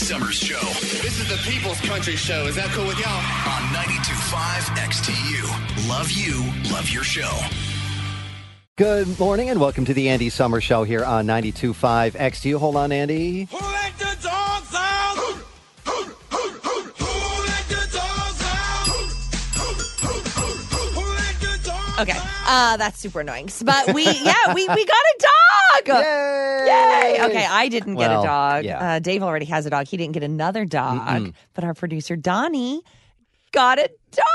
Summers Show. This is the People's Country Show. Is that cool with y'all? On 92.5 XTU. Love you, love your show. Good morning and welcome to the Andy Summer Show here on 92.5 XTU. Hold on, Andy. Who let the dogs out? Who let the dogs out? Who let the dogs Okay, out? that's super annoying. But we got a dog. Yay! Okay, I didn't get a Well, dog. yeah. Dave already has a dog. He didn't get another dog. But our producer Donnie got a dog.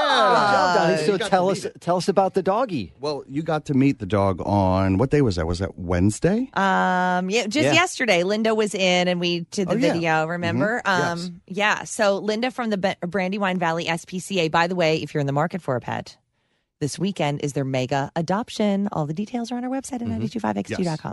Donnie, so got tell to us meet it. tell us about the doggy. Well, you got to meet the dog on, what day was that? Was that Wednesday? Yesterday, Linda was in and we did the Oh, yeah. video, remember? Yes. Yeah, so Linda from the Brandywine Valley SPCA. By the way, if you're in the market for a pet, this weekend is their mega adoption. All the details are on our website at 925xq.com.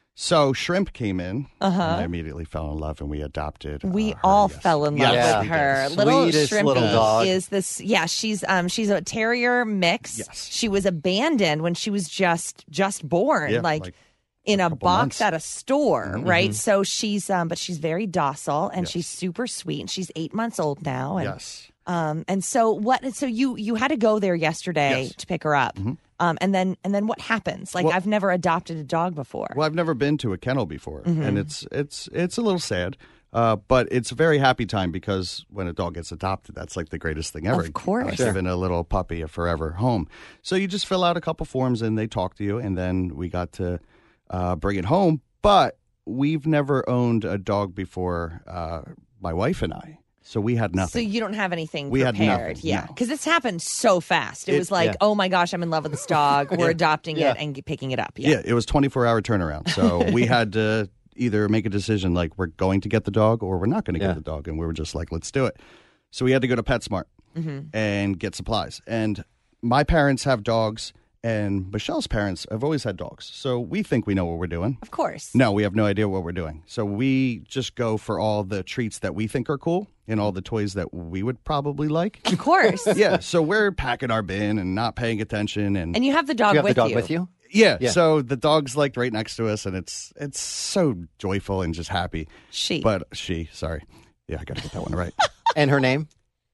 So Shrimp came in, and I immediately fell in love, and we adopted We her, all yes. fell in love Yes, with we her. did. Little Sweetest Shrimpy little dog. is this. Yeah, she's a terrier mix. Yes. She was abandoned when she was just born, Yeah, like in a couple box months. at a store, Mm-hmm. right? So she's but she's very docile and Yes. she's super sweet. And she's 8 months old now. And Yes. and so what? So you had to go there yesterday Yes. to pick her up. And then what happens? Like Well- I've never adopted a dog before. Well, I've never been to a kennel before, and it's a little sad, but it's a very happy time because when a dog gets adopted, that's like the greatest thing ever. Of course. Giving a little puppy a forever home. So you just fill out a couple forms and they talk to you, and then we got to bring it home. But we've never owned a dog before, my wife and I. So we had So nothing. you don't have anything We had prepared. nothing, Yeah. no. Because it's happened so fast. It was like, yeah. oh my gosh, I'm in love with this dog. We're adopting Yeah. it and picking it up. Yeah, it was 24-hour turnaround. So we had to either make a decision like we're going to get the dog or we're not going to Yeah. get the dog. And we were just like, let's do it. So we had to go to PetSmart and get supplies. And my parents have dogs and Michelle's parents have always had dogs. So we think we know what we're doing. Of course. No, we have no idea what we're doing. So we just go for all the treats that we think are cool and all the toys that we would probably like. Of course. Yeah, so we're packing our bin and not paying attention. And you have the dog Do you have with the dog you. with you? Yeah, Yeah. so the dog's like right next to us, and it's so joyful and just happy. But sorry. Yeah, I got to get that one right. And her name?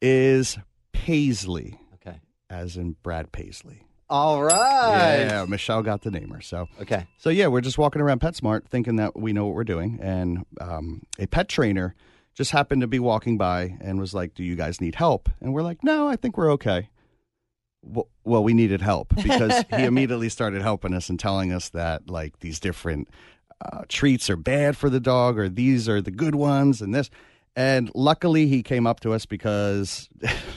Is Paisley, Okay. as in Brad Paisley. All right. Yeah, Michelle got to name her. So Okay. we're just walking around PetSmart thinking that we know what we're doing, and a pet trainer just happened to be walking by and was like, "Do you guys need help?" And we're like, "No, I think we're okay." Well, we needed help because he immediately started helping us and telling us that like these different treats are bad for the dog or these are the good ones and this. And luckily he came up to us because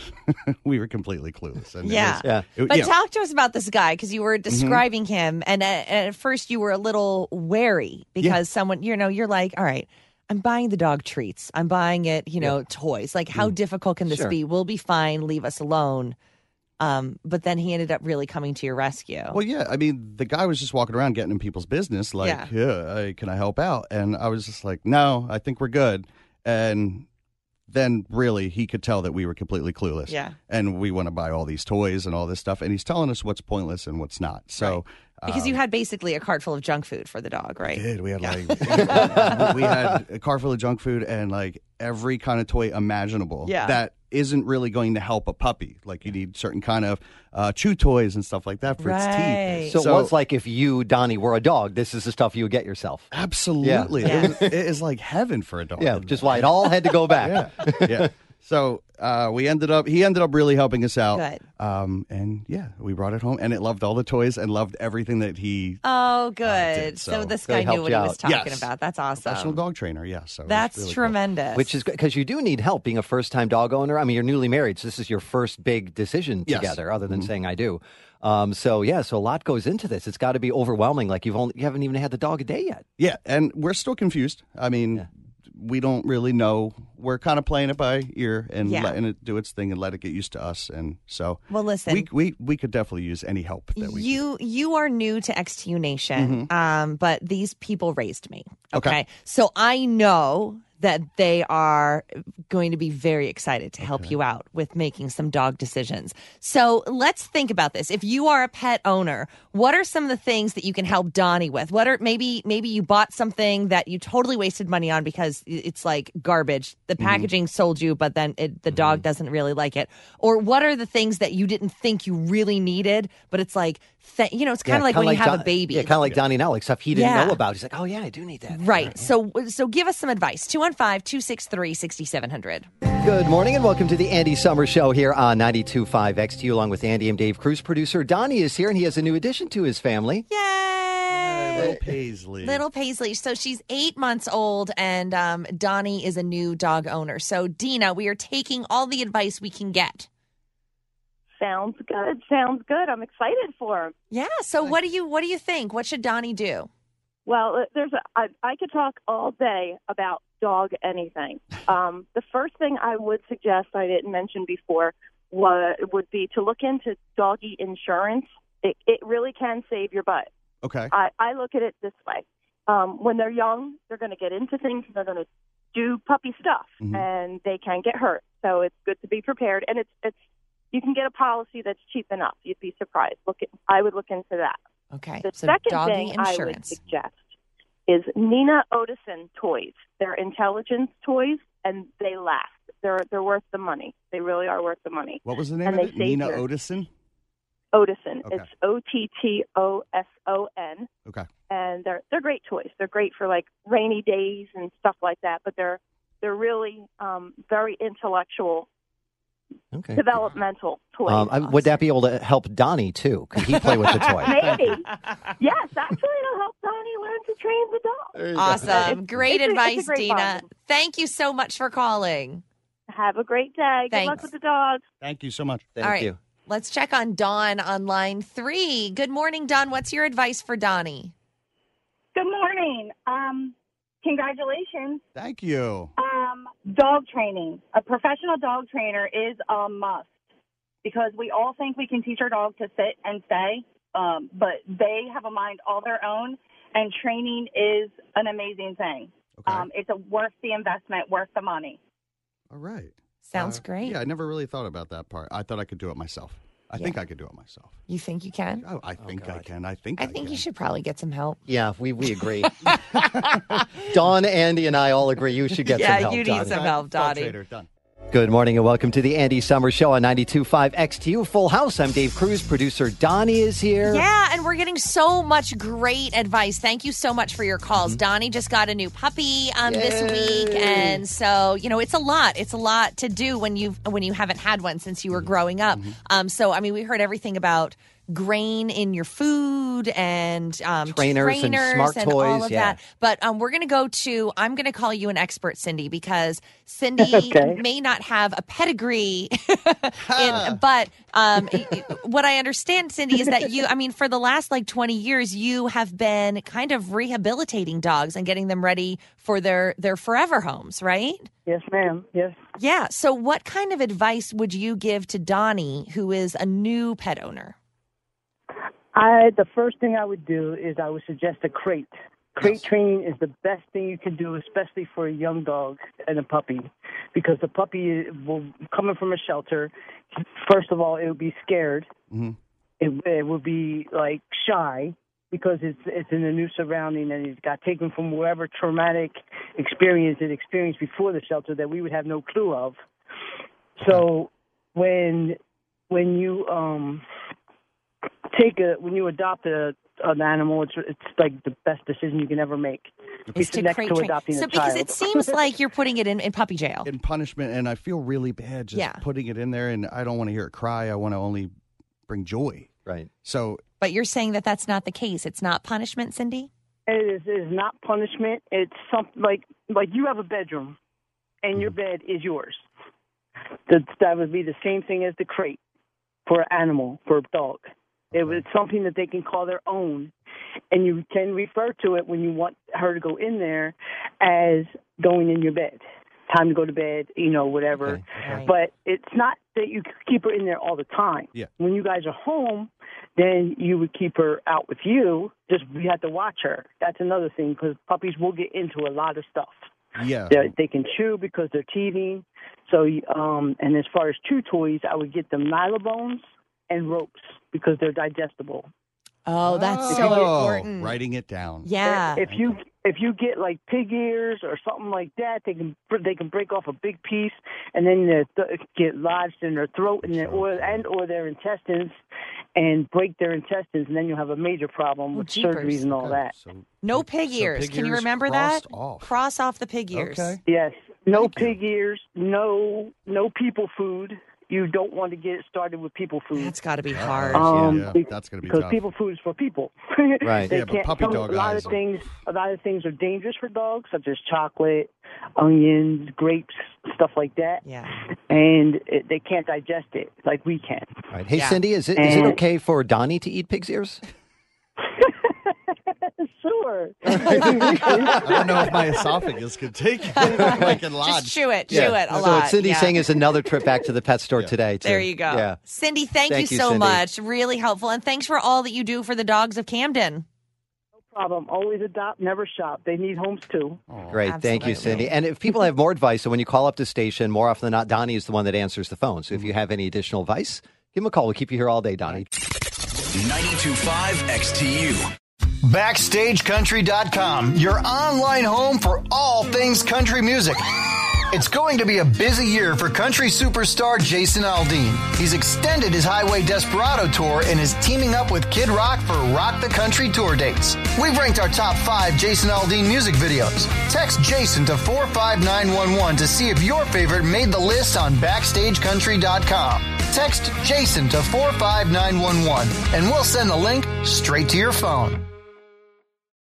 we were completely clueless. And Yeah. Yeah. But talk to us about this guy because you were describing Mm-hmm. him. And at first you were a little wary because someone, you're like, all right, I'm buying the dog treats. I'm buying it, toys. Like, how difficult can this Sure. be? We'll be fine. Leave us alone. But then he ended up really coming to your rescue. Well, yeah. I mean, the guy was just walking around getting in people's business like, can I help out? And I was just like, no, I think we're good. And then really he could tell that we were completely clueless. Yeah. And we want to buy all these toys and all this stuff. And he's telling us what's pointless and what's not. So Because you had basically a cart full of junk food for the dog, right? we had we had a car full of junk food and like every kind of toy imaginable that isn't really going to help a puppy. Like you need certain kind of chew toys and stuff like that for its teeth. So it was like if you, Donnie, were a dog, this is the stuff you would get yourself. Absolutely. Yeah. It is like heaven for a dog. Yeah, just why it all had to go back. Yeah. So he ended up really helping us out. Good. And we brought it home and it loved all the toys and loved everything that he Oh, good. did, so so this really guy knew helped what you he was out. talking Yes. about. That's professional awesome. dog trainer. Yeah. So it was That's really cool. tremendous. Which is because you do need help being a first-time dog owner. I mean, you're newly married, so this is your first big decision Yes. together, other than saying I do. So a lot goes into this. It's got to be overwhelming. Like you haven't even had the dog a day yet. Yeah, and we're still confused. I mean, we don't really know. We're kind of playing it by ear and letting it do its thing and let it get used to us. And so, Well, listen. we could definitely use any help that we can. You are new to XTU Nation, but these people raised me. Okay. So I know that they are going to be very excited to help you out with making some dog decisions. So let's think about this. If you are a pet owner, what are some of the things that you can help Donnie with? What are maybe you bought something that you totally wasted money on because it's like garbage. The packaging sold you, but then the dog doesn't really like it. Or what are the things that you didn't think you really needed, but it's like, it's kind of like when you have a baby. Yeah, kind of like Donnie now, like stuff he didn't know about. He's like, oh, yeah, I do need that. Right. So give us some advice. 215-263-6700. Good morning and welcome to the Andy Summer Show here on 92.5 XTU. Along with Andy, I'm Dave Cruz. Producer Donnie is here, and he has a new addition to his family. Yay! Little Paisley. Little Paisley. So she's 8 months old, and Donnie is a new dog owner. So, Dina, we are taking all the advice we can get. Sounds good. Sounds good. I'm excited for him. Yeah. So what do you think? What should Donnie do? Well, I could talk all day about dog anything. The first thing I would suggest, I didn't mention before, would be to look into doggy insurance. It really can save your butt. Okay. I look at it this way. When they're young, they're going to get into things. They're going to do puppy stuff, and they can get hurt. So it's good to be prepared. And it's you can get a policy that's cheap enough. You'd be surprised. I would look into that. Okay. The so second doggy thing insurance. I would suggest is Nina Odison toys. They're intelligence toys, and they last. They're worth the money. They really are worth the money. What was the name of it? Nina Odison? Odison. Okay. It's Otton. Okay. And they're great toys. They're great for like rainy days and stuff like that. But they're really very intellectual, developmental toys. Would that be able to help Donnie too? Could he play with the toy? Maybe. Yes, actually, it'll help Donnie learn to train the dog. Awesome. Great advice, it's a great Dina. bond. Thank you so much for calling. Have a great day. Good luck Thanks. with the dogs. Thank you so much. Thank All right. you. Let's check on Dawn on line 3. Good morning, Dawn. What's your advice for Donnie? Good morning. Congratulations. Thank you. Dog training. A professional dog trainer is a must because we all think we can teach our dog to sit and stay, but they have a mind all their own, and training is an amazing thing. Okay. It's worth the investment, worth the money. All right. Sounds great. Yeah, I never really thought about that part. I thought I could do it myself. I think I could do it myself. You think you can? Oh, I think I can. I I think you should probably get some help. Yeah, we agree. Dawn, Andy, and I all agree you should get some help, you need Donnie. some help, Dog Donnie. trader, done. Good morning and welcome to the Andy Summer Show on 92.5 XTU. Full house. I'm Dave Cruz. Producer Donnie is here. Yeah, and we're getting so much great advice. Thank you so much for your calls. Donnie just got a new puppy this week, and so it's a lot. It's a lot to do when you haven't had one since you were growing up. So I mean, we heard everything about grain in your food and trainers and smart and toys, all of yeah. that. But I'm going to call you an expert, Cindy, because Cindy may not have a pedigree. But what I understand, Cindy, is that for the last 20 years, you have been kind of rehabilitating dogs and getting them ready for their forever homes, right? Yes, ma'am. Yes. Yeah. So what kind of advice would you give to Donnie, who is a new pet owner? The first thing I would do is I would suggest a crate. Crate training is the best thing you can do, especially for a young dog and a puppy, because the puppy will coming from a shelter. First of all, it will be scared. Mm-hmm. It will be shy because it's in a new surrounding, and it got taken from wherever traumatic experience it experienced before the shelter that we would have no clue of. So when you when you adopt an animal, it's like the best decision you can ever make. Is to crate train. So because it seems like you're putting it in puppy jail. In punishment, and I feel really bad just putting it in there, and I don't want to hear it cry. I want to only bring joy. Right. So, but you're saying that that's not the case. It's not punishment, Cindy? It is not punishment. It's something like you have a bedroom, and your bed is yours. That would be the same thing as the crate for an animal, for a dog. It was something that they can call their own, and you can refer to it when you want her to go in there as going in your bed. Time to go to bed, whatever. Okay. Right. But it's not that you keep her in there all the time. Yeah. When you guys are home, then you would keep her out with you. Just you have to watch her. That's another thing, because puppies will get into a lot of stuff. Yeah. They can chew because they're teething. So, and as far as chew toys, I would get them Nylabones and ropes because they're digestible. Oh, that's so important. Writing it down. Yeah. If you get like pig ears or something like that, they can break off a big piece and then get lodged in their throat and or their intestines and break their intestines, and then you'll have a major problem with surgeries and all that. No pig ears. Can you remember that? Cross off the pig ears. Okay. Yes. No pig ears. No people food. You don't want to get it started with people food. That's got to be hard. That's going to be because tough. people food is for people. Right. But puppy dog a lot eyes. of things are dangerous for dogs, such as chocolate, onions, grapes, stuff like that. Yeah. And they can't digest it like we can. Right. Hey, Cindy, is it okay for Donnie to eat pig's ears? Sure. I don't know if my esophagus could take it. I can lodge. Just chew it a So lot. what Cindy's saying is another trip back to the pet store today. There you go. Yeah. Cindy, thank you so Cindy. much. Really helpful. And thanks for all that you do for the dogs of Camden. No problem. Always adopt, never shop. They need homes too. Great. Thank you, Absolutely. Cindy. And if people have more advice, so when you call up the station, more often than not, Donnie is the one that answers the phone. So if you have any additional advice, give him a call. We'll keep you here all day, Donnie. 92.5 XTU. BackstageCountry.com, your online home for all things country music. It's going to be a busy year for country superstar Jason Aldean. He's extended his Highway Desperado tour and is teaming up with Kid Rock for Rock the Country tour dates. We've ranked our top 5 Jason Aldean music videos. Text Jason to 45911 to see if your favorite made the list on BackstageCountry.com. Text Jason to 45911 and we'll send the link straight to your phone.